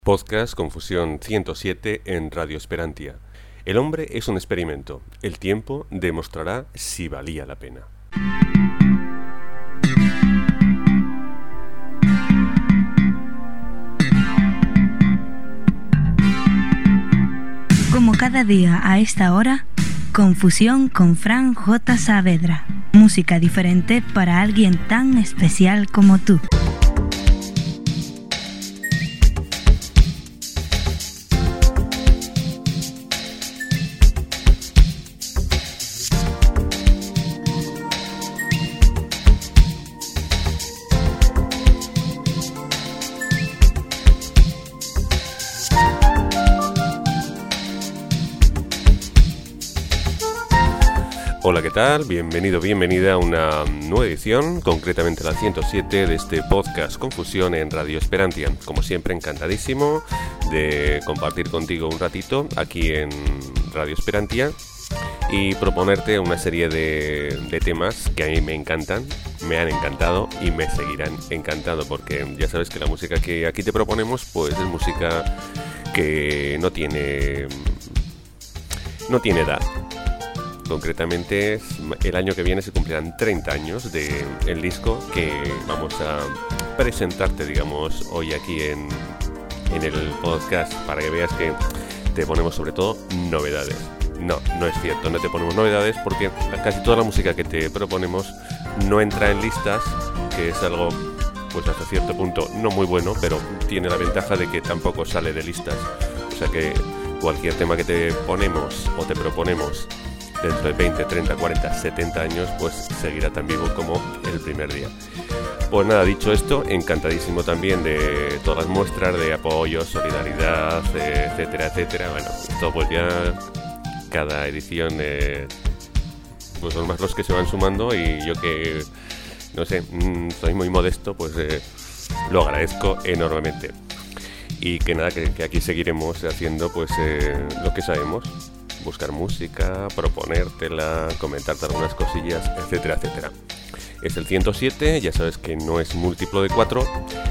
Podcast Confusión 107 en Radio Esperantia. El hombre es un experimento. El tiempo demostrará si valía la pena. Como cada día a esta hora, Confusión con Fran J. Saavedra. Música diferente para alguien tan especial como tú. Hola, ¿qué tal? Bienvenido, bienvenida a una nueva edición, concretamente la 107 de este podcast Confusión en Radio Esperantia. Como siempre, encantadísimo de compartir contigo un ratito aquí en Radio Esperantia y proponerte una serie de temas que a mí me encantan, me han encantado y me seguirán encantando, porque ya sabes que la música que aquí te proponemos pues es música que no tiene edad. Concretamente, el año que viene se cumplirán 30 años del disco que vamos a presentarte, digamos, hoy aquí en el podcast, para que veas que te ponemos sobre todo novedades. No es cierto, no te ponemos novedades porque casi toda la música que te proponemos no entra en listas, que es algo, pues hasta cierto punto, no muy bueno, pero tiene la ventaja de que tampoco sale de listas. O sea que cualquier tema que te ponemos o te proponemos dentro de 20, 30, 40, 70 años, pues seguirá tan vivo como el primer día. Pues nada, dicho esto, encantadísimo también de todas las muestras de apoyo, solidaridad, etcétera, etcétera. Bueno, esto pues ya cada edición pues son más los que se van sumando, y yo que, no sé, soy muy modesto, pues lo agradezco enormemente. Y que nada, que aquí seguiremos haciendo pues lo que sabemos. Buscar música, proponértela, comentarte algunas cosillas, etcétera, etcétera. Es el 107, ya sabes que no es múltiplo de 4,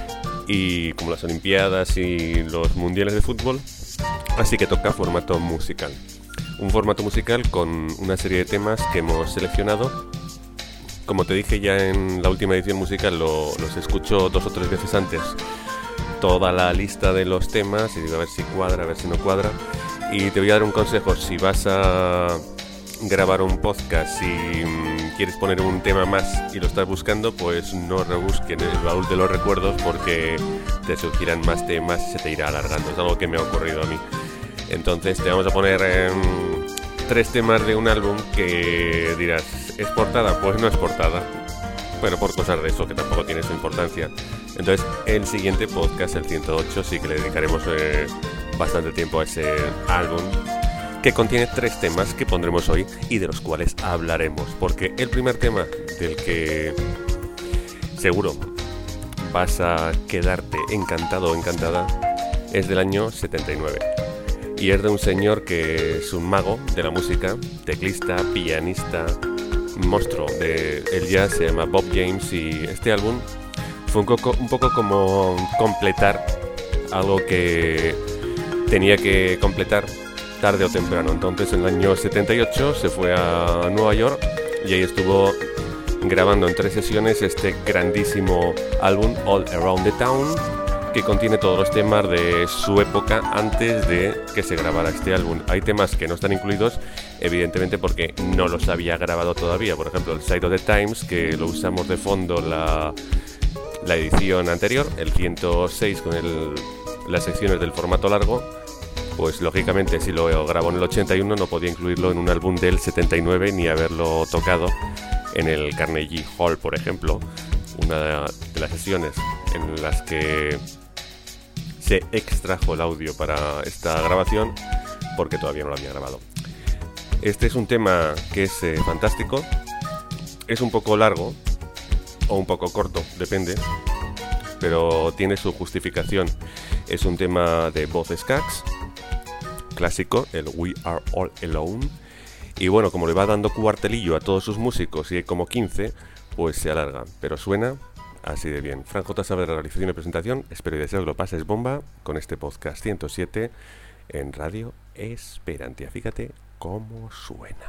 y como las Olimpiadas y los Mundiales de Fútbol, así que toca formato musical. Un formato musical con una serie de temas que hemos seleccionado. Como te dije ya en la última edición musical, los escucho 2 o 3 veces antes, toda la lista de los temas, y digo a ver si cuadra, a ver si no cuadra. Y te voy a dar un consejo: si vas a grabar un podcast y quieres poner un tema más y lo estás buscando, pues no rebusques en el baúl de los recuerdos, porque te surgirán más temas y se te irá alargando. Es algo que me ha ocurrido a mí. Entonces te vamos a poner 3 temas de un álbum que dirás, ¿es portada? Pues no es portada. Bueno, por cosas de eso, que tampoco tiene su importancia. Entonces, el siguiente podcast, el 108, sí que le dedicaremos bastante tiempo a ese álbum, que contiene 3 temas que pondremos hoy y de los cuales hablaremos. Porque el primer tema del que seguro vas a quedarte encantado o encantada es del año 79. Y es de un señor que es un mago de la música, teclista, pianista, monstruo del jazz, se llama Bob James, y este álbum fue un poco como completar algo que tenía que completar tarde o temprano. Entonces en el año 78 se fue a Nueva York y ahí estuvo grabando en 3 sesiones este grandísimo álbum All Around the Town, que contiene todos los temas de su época antes de que se grabara este álbum. Hay temas que no están incluidos, evidentemente, porque no los había grabado todavía. Por ejemplo, el Side of the Times, que lo usamos de fondo la edición anterior, el 106, con las secciones del formato largo, pues lógicamente si lo grabo en el 81 no podía incluirlo en un álbum del 79 ni haberlo tocado en el Carnegie Hall, por ejemplo, una de las sesiones en las que se extrajo el audio para esta grabación, porque todavía no lo había grabado. Este es un tema que es fantástico. Es un poco largo o un poco corto, depende, pero tiene su justificación. Es un tema de Boz Scaggs, clásico, el We Are All Alone, y bueno, como le va dando cuartelillo a todos sus músicos, y hay como 15, pues se alarga, pero suena Así de bien. Fran J. Saavedra, realización y presentación. Espero y deseo que lo pases bomba con este podcast 107 en Radio Esperantia. Fíjate cómo suena.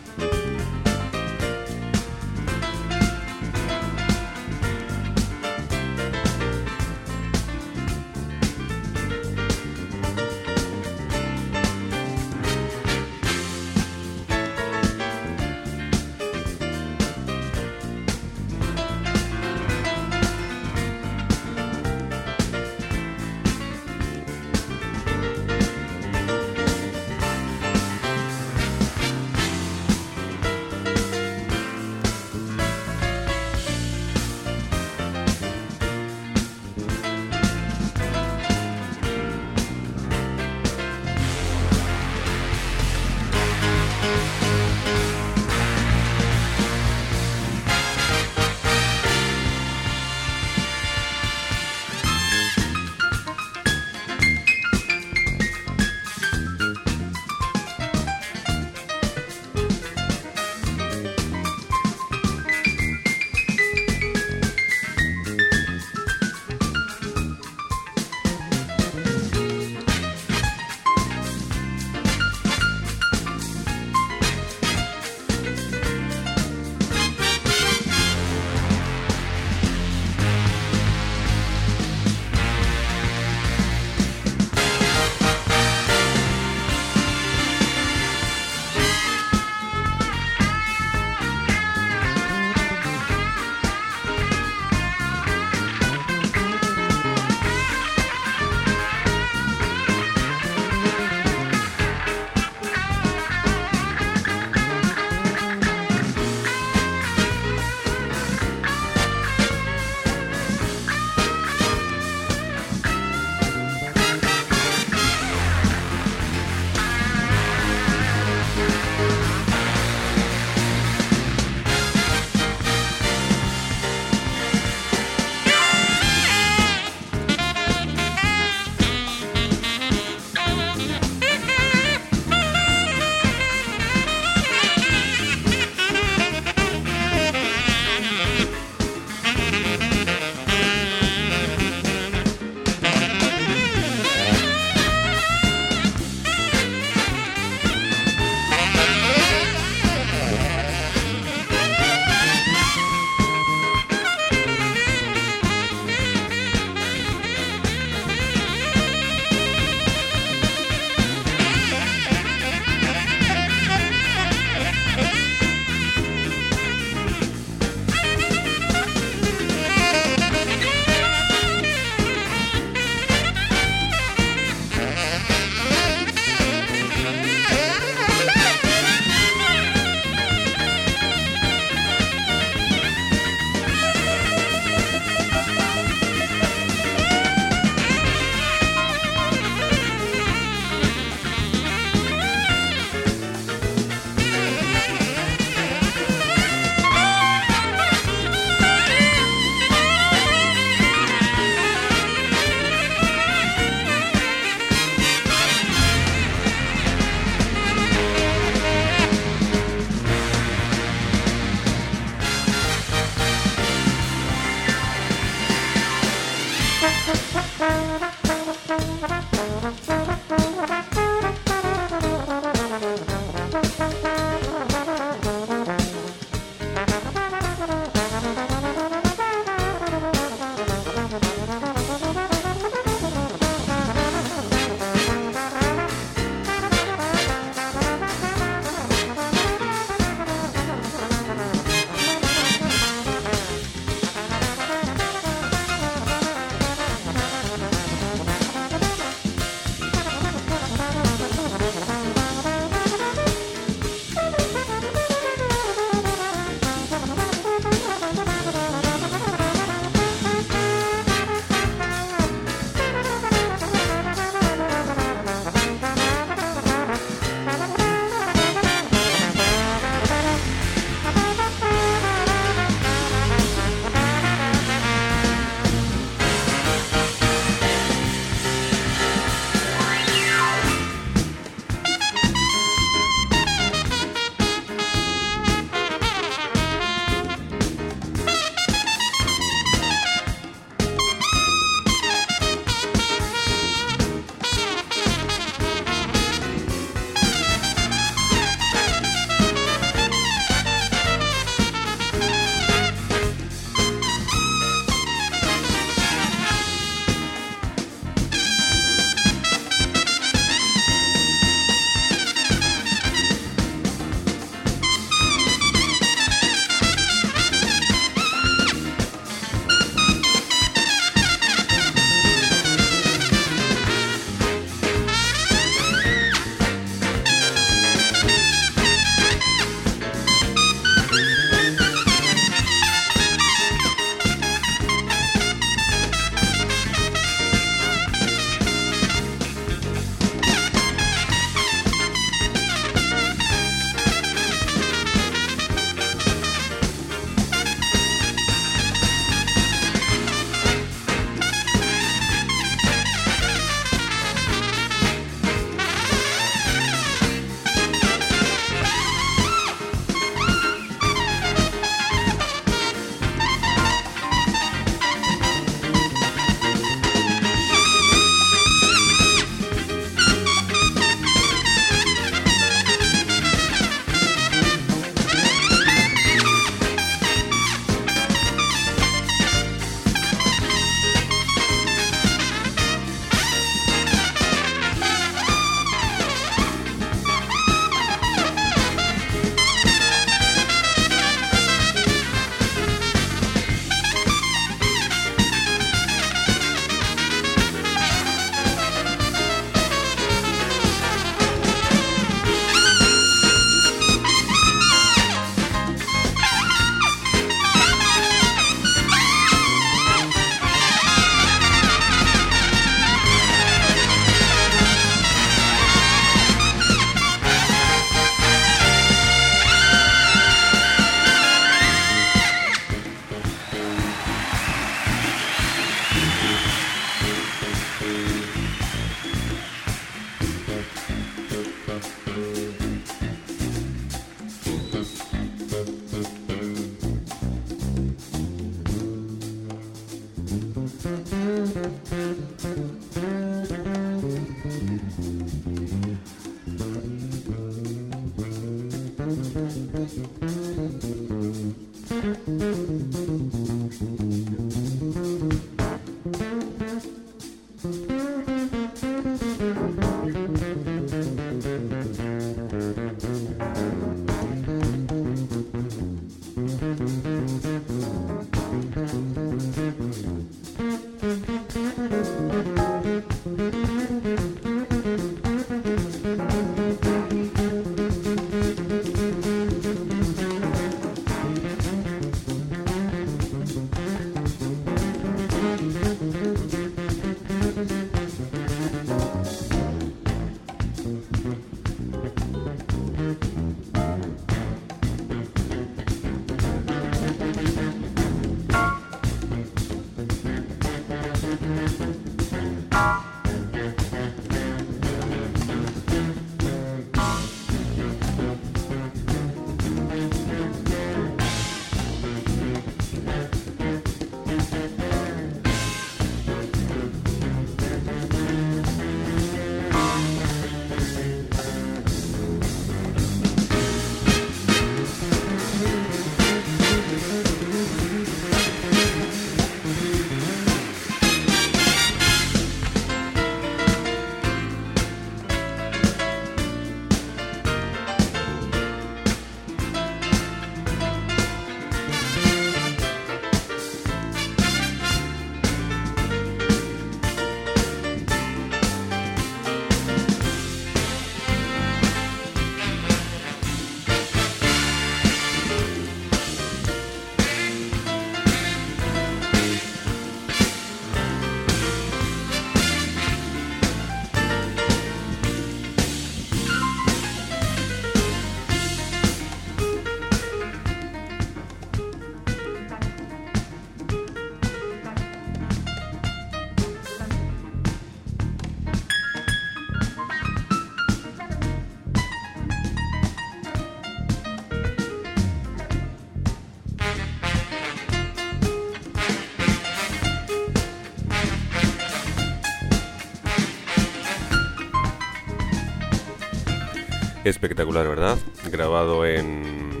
Espectacular, ¿verdad? Grabado en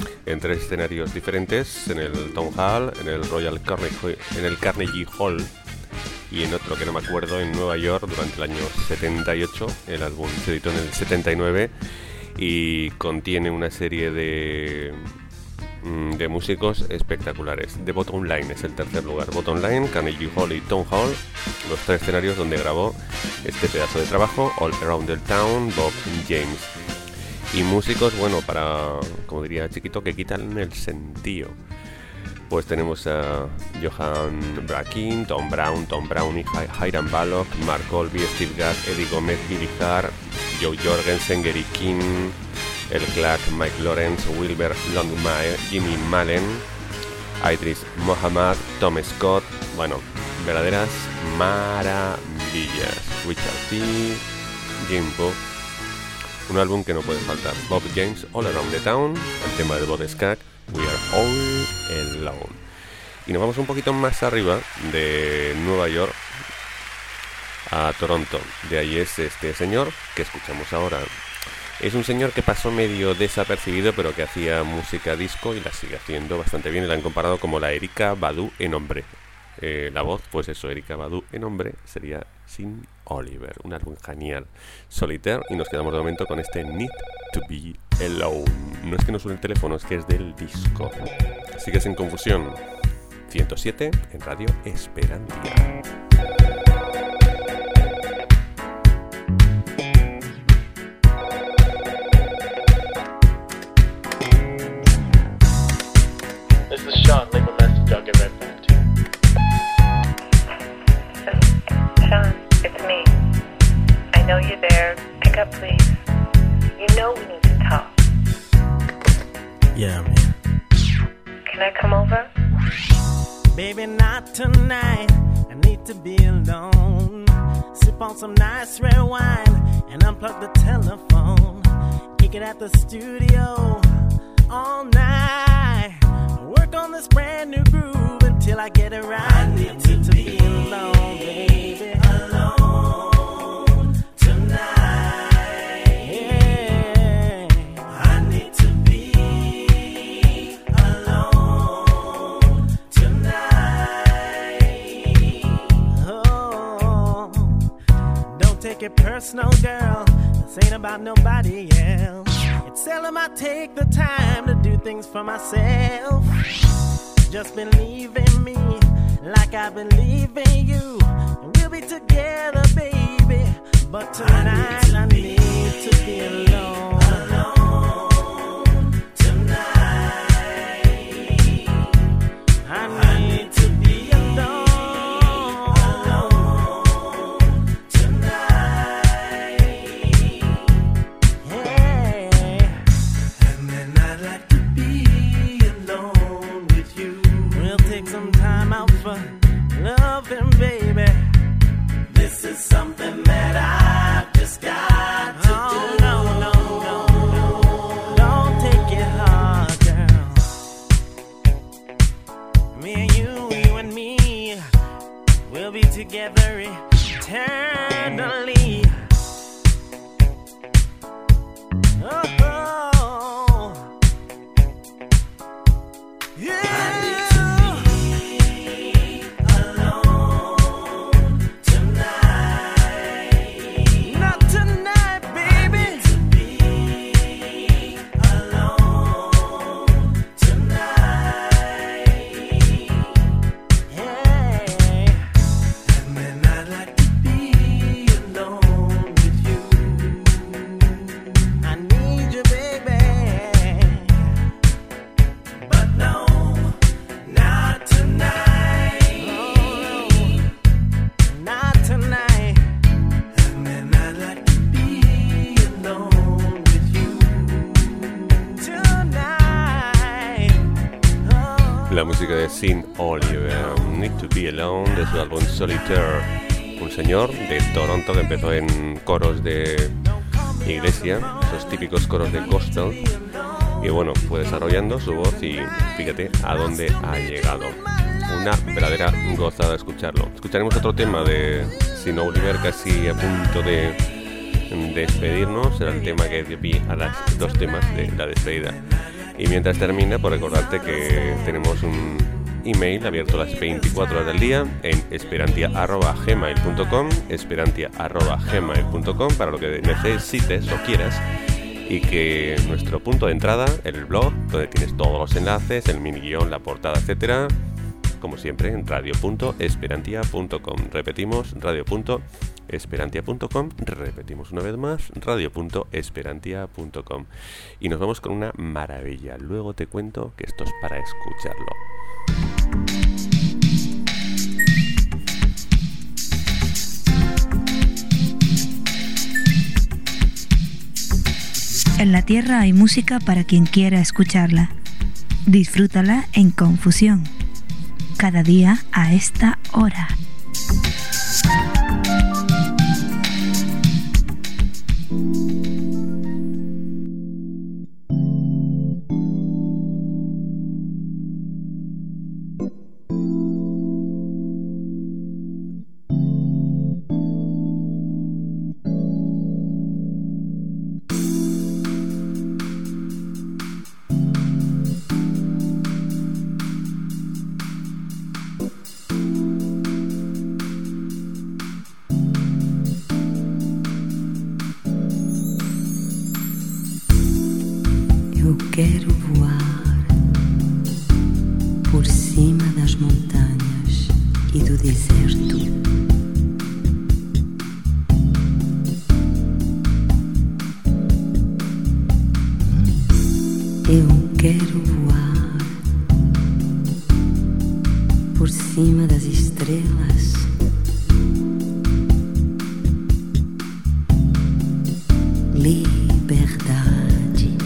3 escenarios diferentes, en el Town Hall, en el Carnegie Hall y en otro que no me acuerdo, en Nueva York, durante el año 78. El álbum se editó en el 79 y contiene una serie de músicos espectaculares. The Bottom Line es el tercer lugar. Bottom Line, Carnegie Hall y Town Hall, los 3 escenarios donde grabó este pedazo de trabajo. All Around the Town, Bob James. Y músicos, bueno, para, como diría Chiquito, que quitan el sentido. Pues tenemos a Johan Brakin, Tom Brown y Hiram Balog, Mark Colby, Steve Gadd, Eddie Gómez, Billy Hart, Joe Jorgensen, Gary King, El Clark, Mike Lawrence, Wilbur Longmire, Jimmy Mallon, Idris Muhammad, Tom Scott. Bueno, verdaderas maravillas. Richard T, Jim Bob. Un álbum que no puede faltar. Bob James, All Around the Town, el tema de Bob Skaggs, We Are All Alone. Y nos vamos un poquito más arriba, de Nueva York a Toronto. De ahí es este señor que escuchamos ahora. Es un señor que pasó medio desapercibido, pero que hacía música disco y la sigue haciendo bastante bien. Y la han comparado como la Erykah Badu en hombre. La voz, pues eso, Erykah Badu en hombre sería Sin Oliver. Un álbum genial. Solitaire, y nos quedamos de momento con este Need to Be Alone. No es que no suene el teléfono, es que es del disco. Sigues en Confusión 107 en Radio Esperantia. This is Sean. Leave a message. I'll get right back to you. Sean, it's me. I know you're there. Pick up, please. You know we need to talk. Yeah, I'm here. Can I come over? Baby, not tonight. I need to be alone. Sip on some nice red wine and unplug the telephone. Kick it at the studio all night. Work on this brand new groove until I get it right. I need to be alone, baby. Alone tonight. take it personal, girl. This ain't about nobody else. It's seldom I take the time to do things for myself. Just believe in me like I believe in you, and we'll be together, baby. But tonight I need to be alone. Alone tonight. I need to be alone. Alone tonight. Hey. And then I'd like to be alone with you. We'll take some time out for loving, baby. This is something that I've just got to do. No, no, no, no. Don't take it hard, girl. Me and you and me, we'll be together eternally. Oh, yeah. La música de Sean Oliver, Need to Be Alone, de su álbum Solitaire. Un señor de Toronto que empezó en coros de iglesia, esos típicos coros de gospel, y bueno, fue desarrollando su voz y fíjate a dónde ha llegado. Una verdadera gozada escucharlo. Escucharemos otro tema de Sean Oliver casi a punto de despedirnos. Será el tema que dio pie a las dos temas de la despedida. Y mientras termina, por recordarte que tenemos un email abierto las 24 horas del día en esperantia@gmail.com, esperantia@gmail.com, para lo que necesites o quieras, y que nuestro punto de entrada, el blog, donde tienes todos los enlaces, el mini guión, la portada, etcétera, como siempre en radio.esperantia.com. Repetimos, radio.esperantia.com, repetimos una vez más, radio.esperantia.com. Y nos vamos con una maravilla. Luego te cuento que esto es para escucharlo. En la Tierra hay música para quien quiera escucharla. Disfrútala en Confusión. Cada día a esta hora. Eu quero voar por cima das montanhas e do deserto. Eu quero voar por cima das estrelas. Liberdade.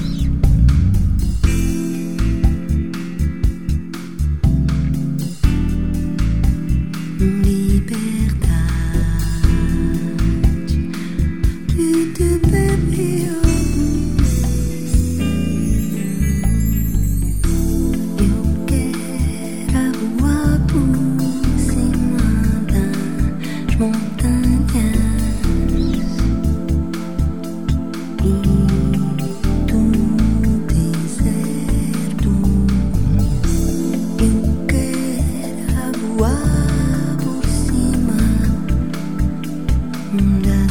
Liberdade.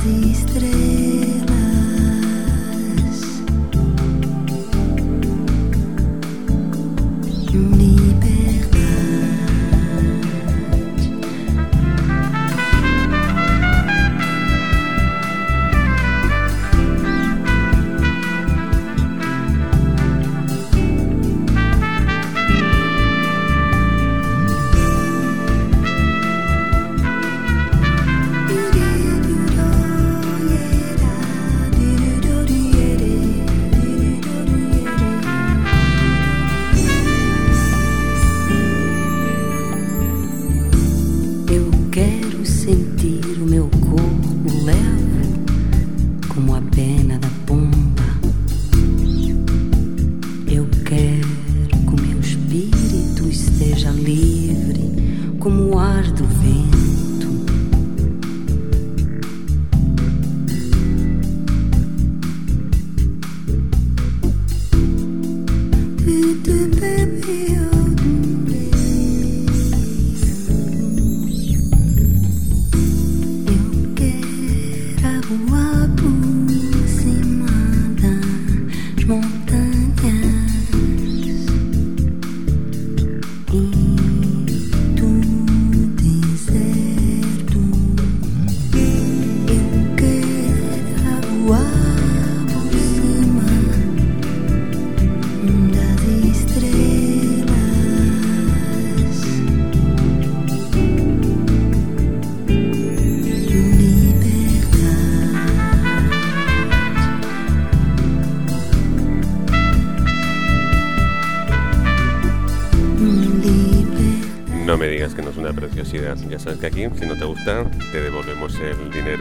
No me digas que no es una preciosidad. Ya sabes que aquí, si no te gusta, te devolvemos el dinero.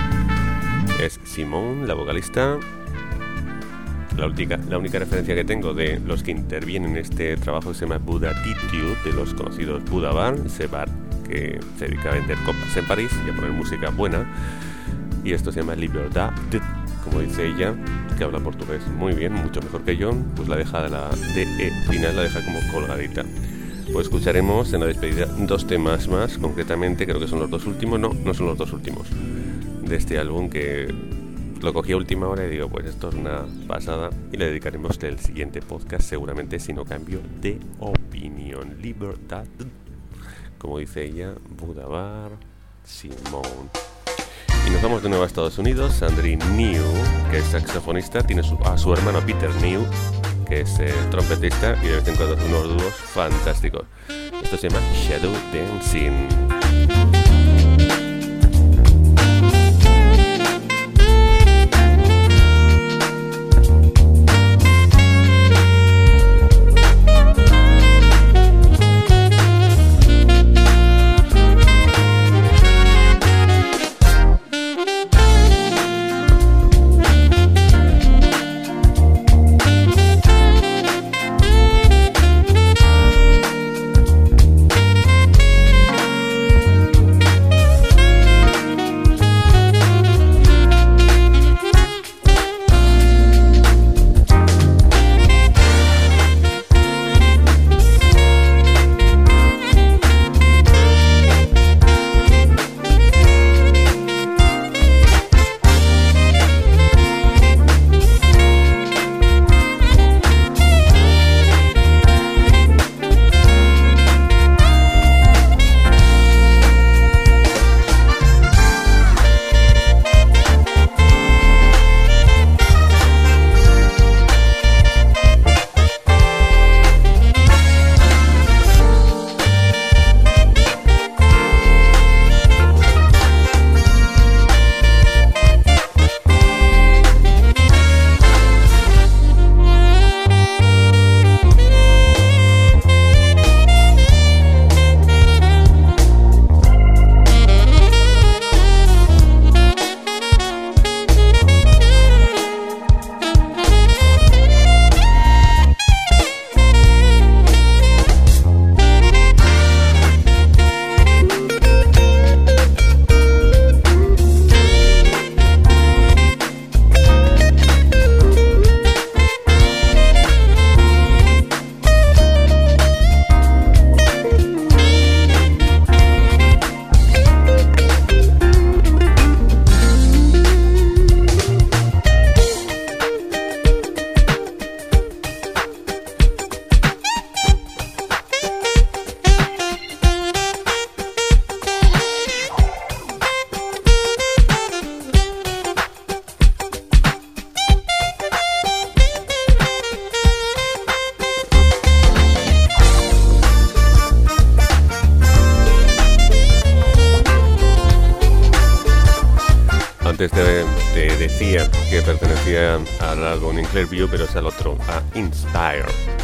Es Simone, la vocalista. La única referencia que tengo de los que intervienen en este trabajo se llama Buddha Attitude, de los conocidos Buddha Bar, ese bar que se dedica a vender copas en París y a poner música buena. Y esto se llama Libertad, como dice ella, que habla portugués muy bien, mucho mejor que yo, pues la deja de la DE final, la deja como colgadita. Pues escucharemos en la despedida 2 temas más, concretamente creo que son los 2 últimos, no son los 2 últimos de este álbum, que lo cogí a última hora y digo, pues esto es una pasada, y le dedicaremos el siguiente podcast seguramente, si no cambio de opinión. Libertad, como dice ella, Buddha Bar, Simone. Y nos vamos de nuevo a Estados Unidos. Sandrine New, que es saxofonista, tiene a su hermano Peter New, que es trompetista, y de vez en cuando hace unos dúos fantásticos. Esto se llama Shadow Dancing. Antes te decía que pertenecía al álbum In Clearview, pero es al otro, a Inspire.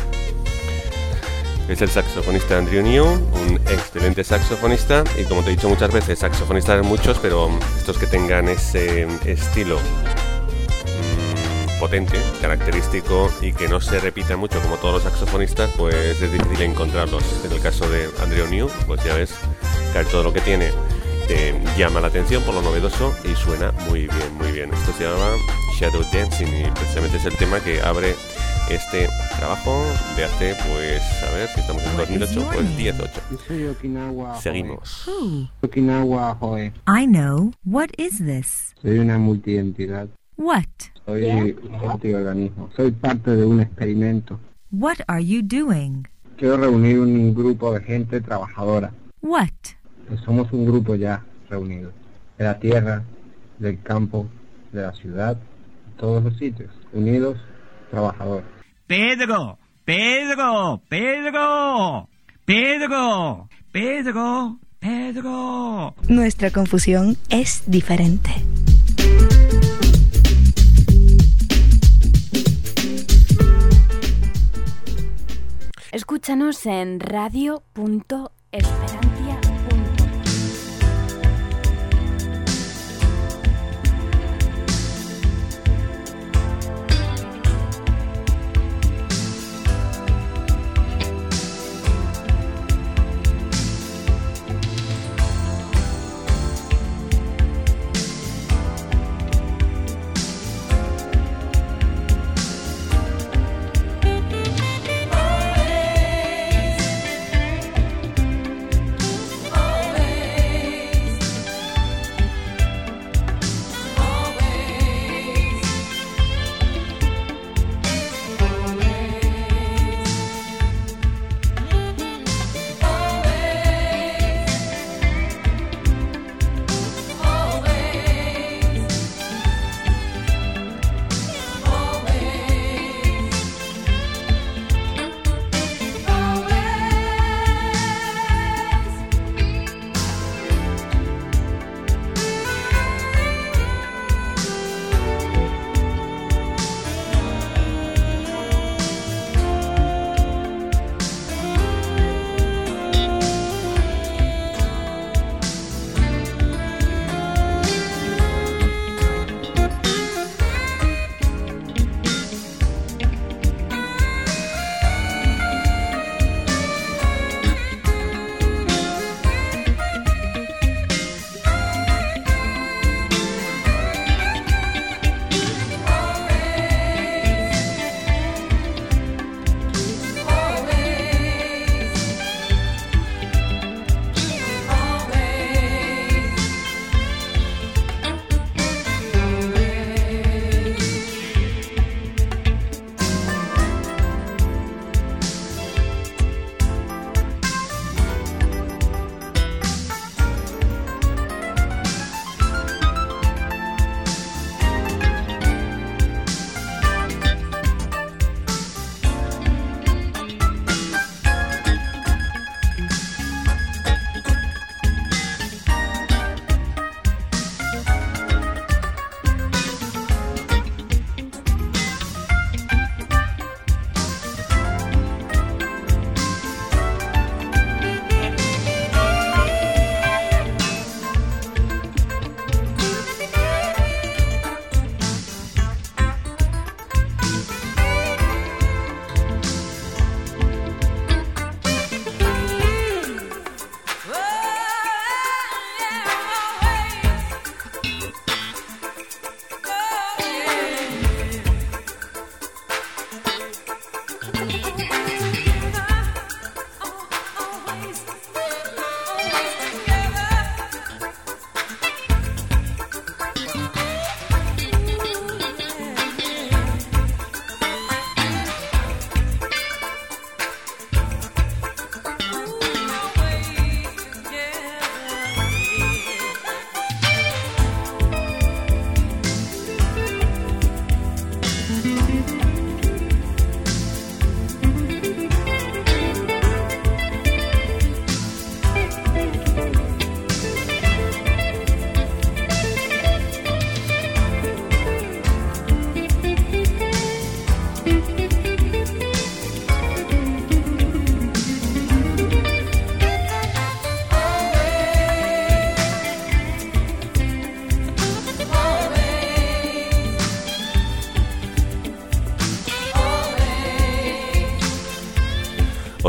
Es el saxofonista Andrew New, un excelente saxofonista, y como te he dicho muchas veces, saxofonistas hay muchos, pero estos que tengan ese estilo potente, característico y que no se repita mucho como todos los saxofonistas, pues es difícil encontrarlos. En el caso de Andrew New, pues ya ves que todo lo que tiene te llama la atención por lo novedoso y suena muy bien, muy bien. Esto se llama Shadow Dancing y precisamente es el tema que abre este trabajo de hace, pues, a ver si estamos en 2008, pues 18. Soy Okinawa. Seguimos. Okinawa, Joe. I know. What is this? Soy una multiidentidad. What? Soy un multiorganismo. Soy parte de un experimento. What are you doing? Quiero reunir un grupo de gente trabajadora. What? Pues somos un grupo ya reunido. De la tierra, del campo, de la ciudad, de todos los sitios. Unidos, trabajadores. Pedro, Pedro, Pedro, Pedro, Pedro, Pedro. Nuestra confusión es diferente. Escúchanos en radio.esperantia.com.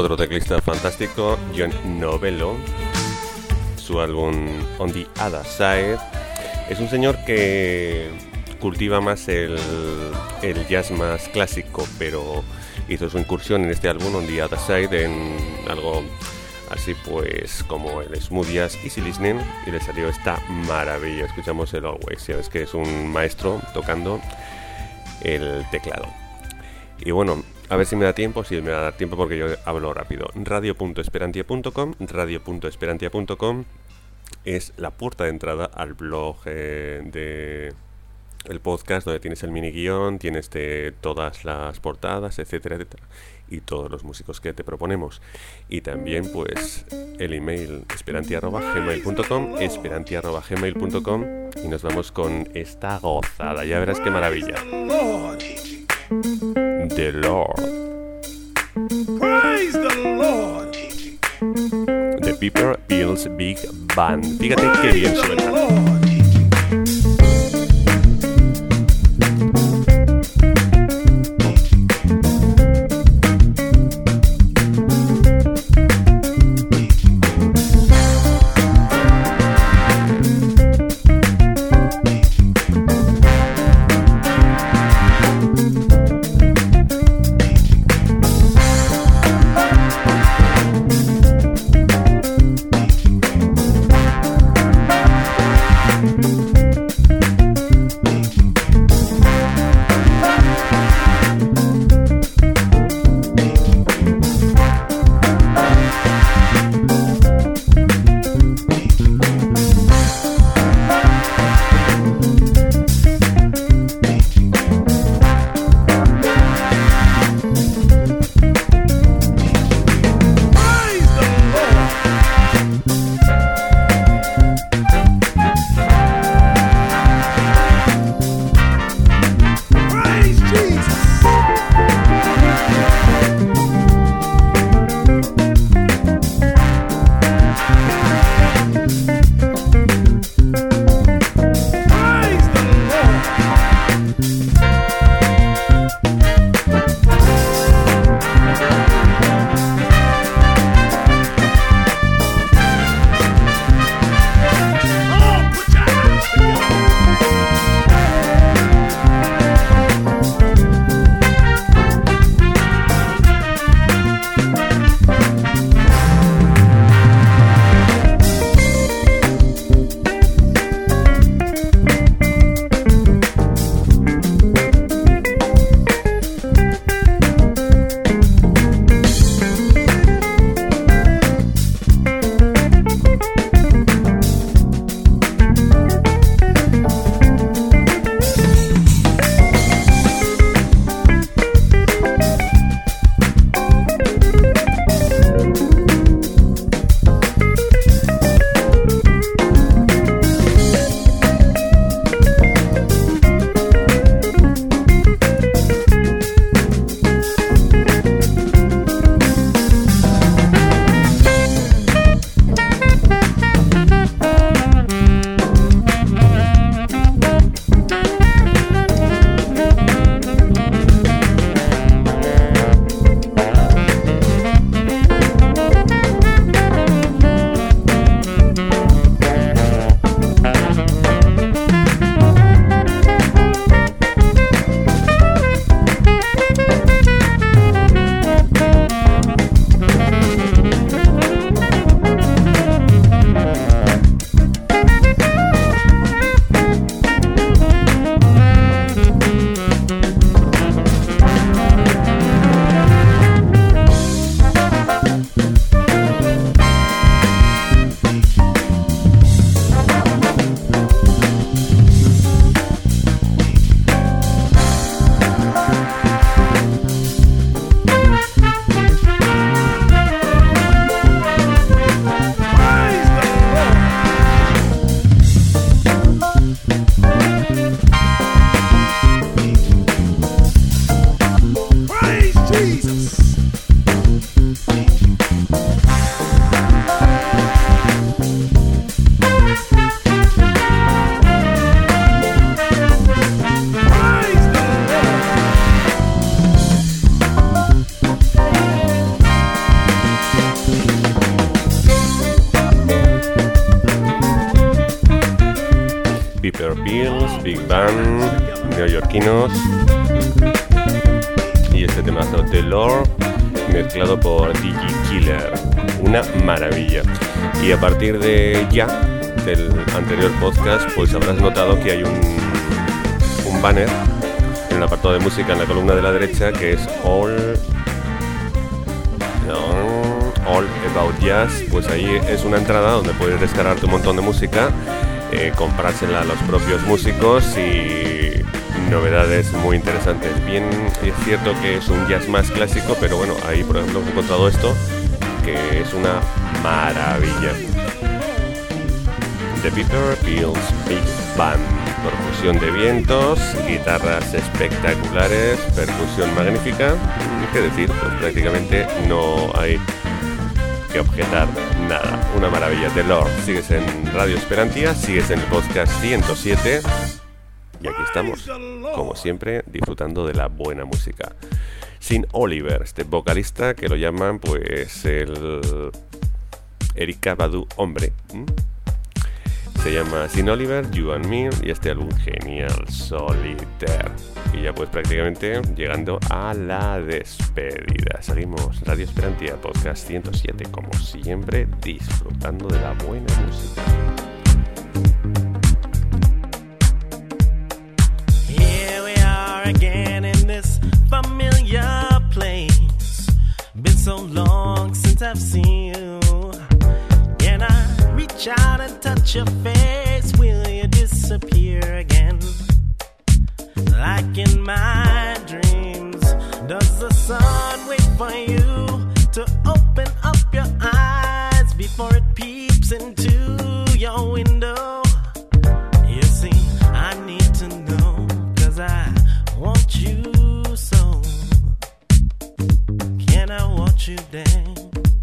otro teclista fantástico, John Novello. Su álbum On the Other Side. Es un señor que cultiva más el jazz más clásico, pero hizo su incursión en este álbum On the Other Side en algo así pues como el smooth jazz easy listening, y le salió esta maravilla. Escuchamos el Always, ya ves que es un maestro tocando el teclado. Y bueno, a ver si me da tiempo, sí me va a dar tiempo porque yo hablo rápido. radio.esperantia.com es la puerta de entrada al blog de el podcast, donde tienes el mini guión, tienes todas las portadas, etcétera, etcétera, y todos los músicos que te proponemos. Y también pues el email esperantia@gmail.com, y nos vamos con esta gozada. Ya verás qué maravilla. The Lord. Praise the Lord. The Pepper Pills Big Band. Fíjate qué bien suena. Big Band, neoyorquinos. Y este temazo The Lord, mezclado por DigiKiller. Una maravilla. Y a partir de ya, del anterior podcast, pues habrás notado que hay un banner en el apartado de música en la columna de la derecha que es All About Jazz. Pues ahí es una entrada donde puedes descargarte un montón de música, comprársela a los propios músicos y novedades muy interesantes. Bien, es cierto que es un jazz más clásico, pero bueno, ahí por ejemplo he encontrado esto que es una maravilla. The Peter Peels Big Band, percusión de vientos, guitarras espectaculares, percusión magnífica. ¿Qué decir? Pues prácticamente no hay que objetar nada. Una maravilla. The Lord. Sigues en Radio Esperantia, sigues en el podcast 107 y aquí estamos, como siempre, disfrutando de la buena música. Sin Oliver, este vocalista que lo llaman pues el Erykah Badu hombre. Se llama Sin Oliver, You and Me, y este álbum genial, Solitaire. Y ya pues prácticamente llegando a la despedida. Seguimos Radio Esperantia, podcast 107, como siempre, disfrutando de la buena música. Here we are again in this familiar place. Been so long since I've seen you. Can I reach out and touch your face? Will you disappear again? Like in my dreams, does the sun wait for you to open up your eyes before it peeps into your window? You see, I need to know, 'cause I want you so. Can I watch you dance?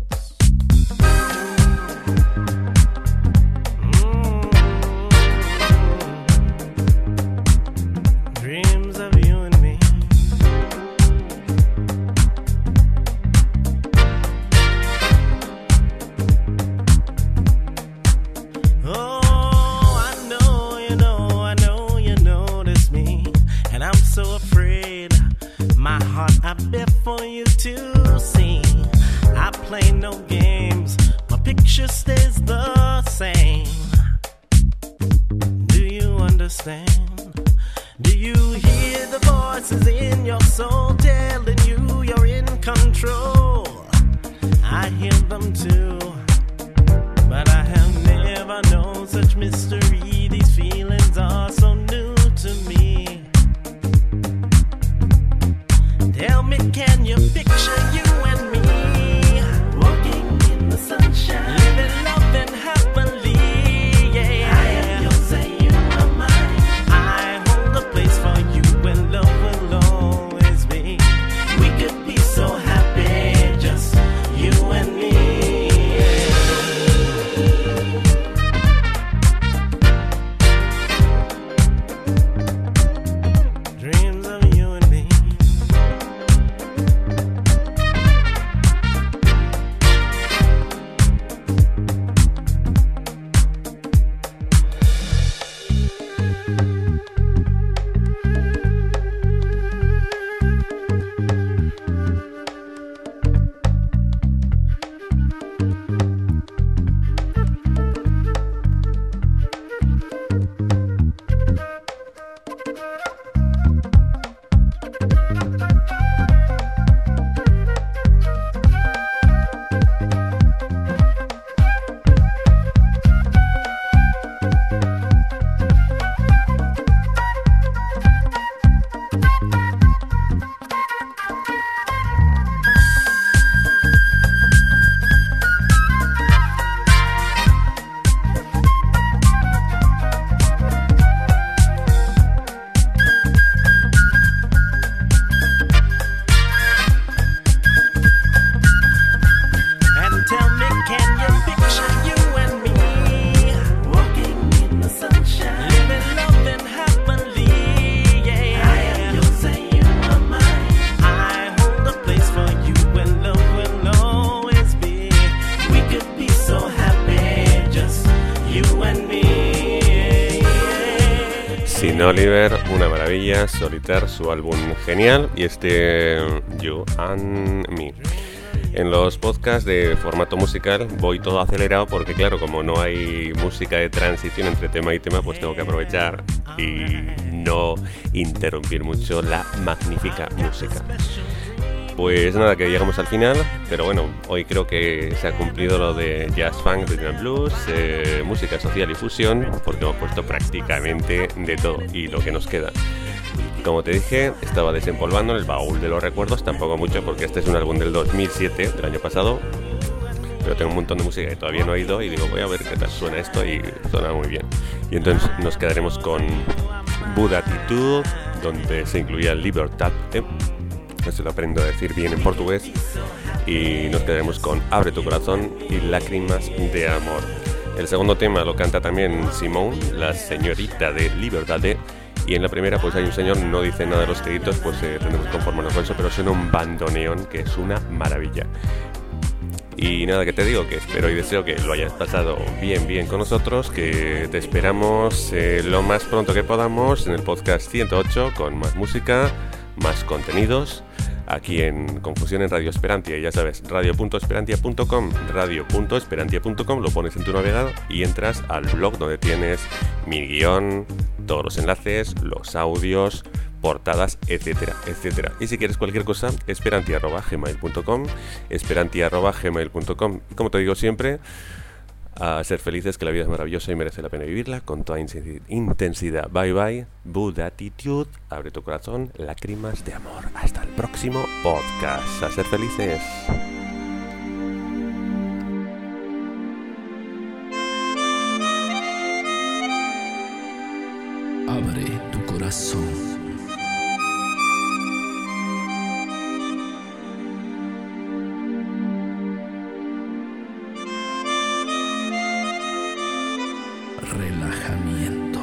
I bet for you to see. I play no games, my picture stays the same. Do you understand? Do you hear the voices in your soul telling you you're in control? I hear them too, but I have never known such mystery. These feelings are so new to me. Tell me, can you picture you and me walking in the sunshine, living, loving happily? Yeah, I am yours and you are mine. I hold a place for you and love will always be. We could be so happy, just you and me. Oliver, una maravilla. Solitaire, su álbum genial. Y You and Me. En los podcasts de formato musical voy todo acelerado porque, claro, como no hay música de transición entre tema y tema, pues tengo que aprovechar y no interrumpir mucho la magnífica música. Pues nada, que llegamos al final, pero bueno, hoy creo que se ha cumplido lo de jazz, funk, rhythm and blues, música social y fusión, porque hemos puesto prácticamente de todo y lo que nos queda. Como te dije, estaba desempolvando en el baúl de los recuerdos, tampoco mucho porque este es un álbum del 2007, del año pasado, pero tengo un montón de música que todavía no he oído y digo, voy a ver qué tal suena esto, y suena muy bien. Y entonces nos quedaremos con Buda Attitude, donde se incluía Libertad, eso lo aprendo a decir bien en portugués, y nos quedaremos con Abre tu corazón y Lágrimas de amor. El segundo tema lo canta también Simone, la señorita de Libertad. Y en la primera pues hay un señor, no dice nada de los créditos, pues tendremos que conformarnos con eso, pero suena un bandoneón que es una maravilla. Y nada, que te digo, que espero y deseo que lo hayas pasado bien con nosotros, que te esperamos lo más pronto que podamos en el podcast 108 con más música, más contenidos, aquí en Confusión en Radio Esperantia. Y ya sabes, radio.esperantia.com, radio.esperantia.com, lo pones en tu navegador y entras al blog donde tienes mi guión, todos los enlaces, los audios, portadas, etcétera, etcétera. Y si quieres cualquier cosa, esperantia@gmail.com, esperantia@gmail.com. Y como te digo siempre, a ser felices, que la vida es maravillosa y merece la pena vivirla con toda intensidad. Bye bye, Buda Attitude, abre tu corazón, lágrimas de amor. Hasta el próximo podcast. A ser felices. Abre tu corazón. Relajamiento.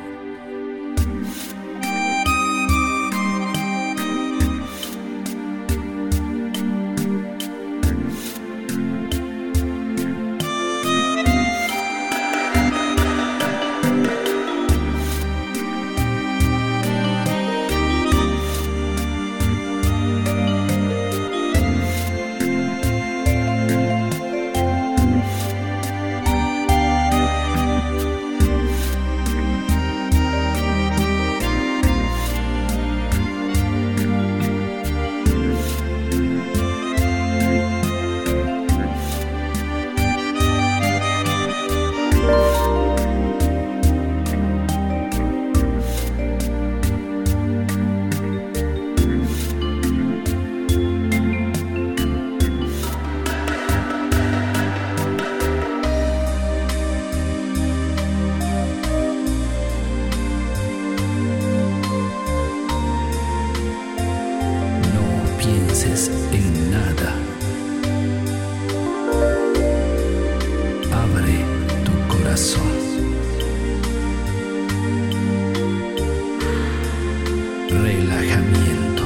En nada. Abre tu corazón. Relajamiento.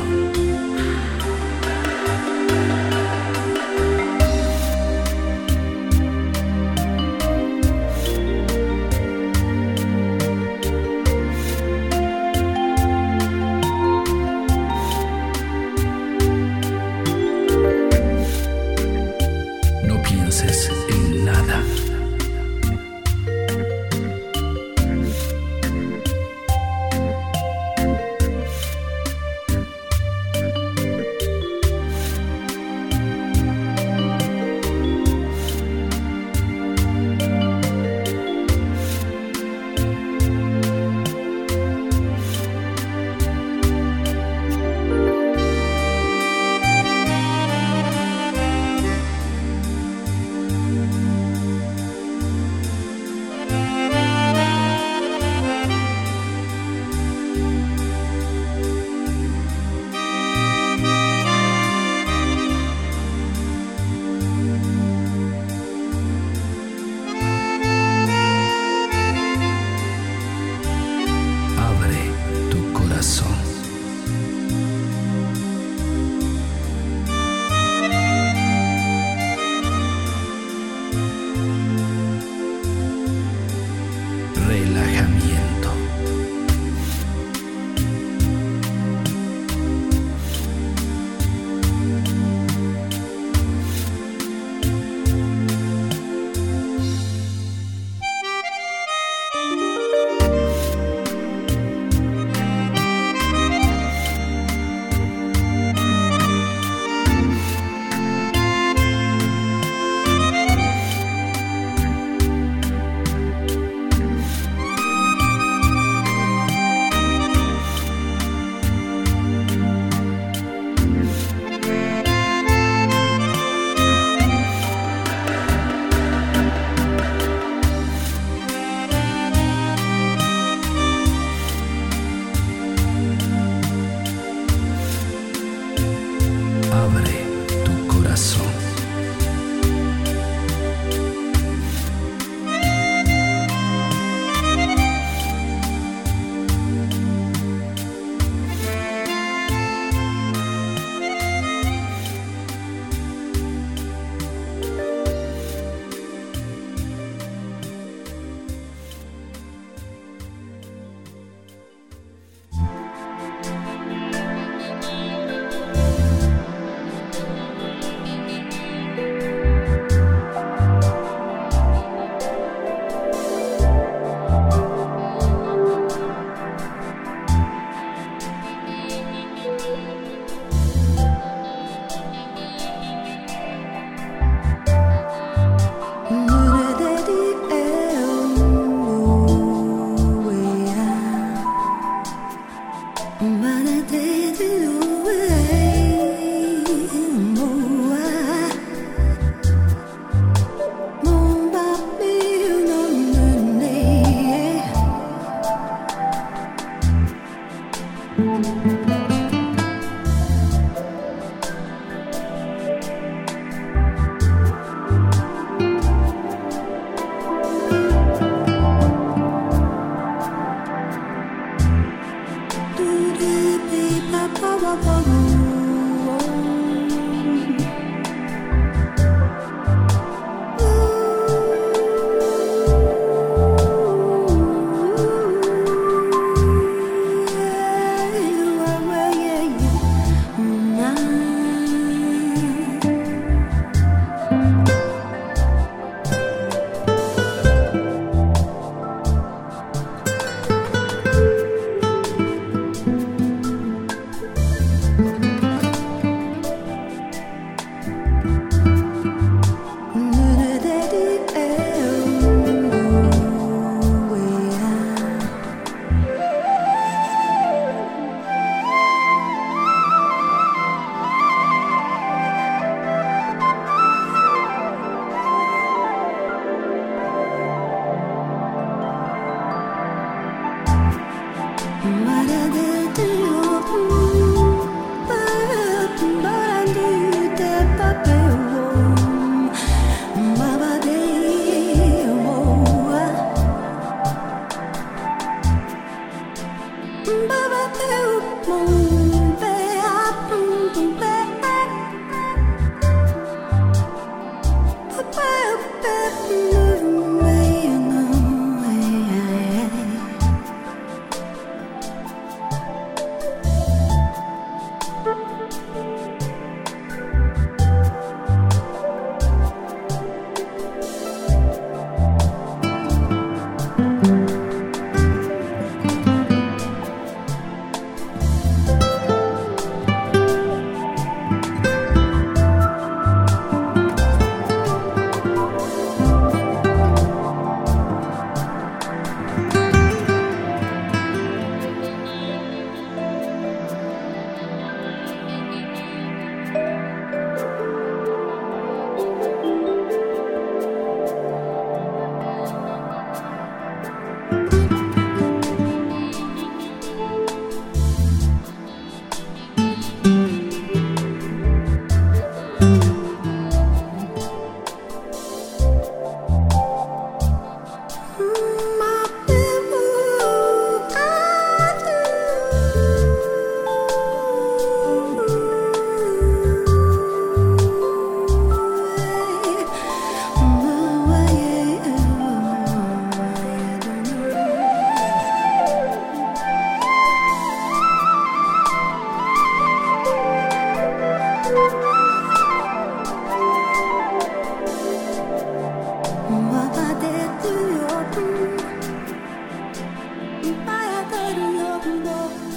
Bye, I got to love you.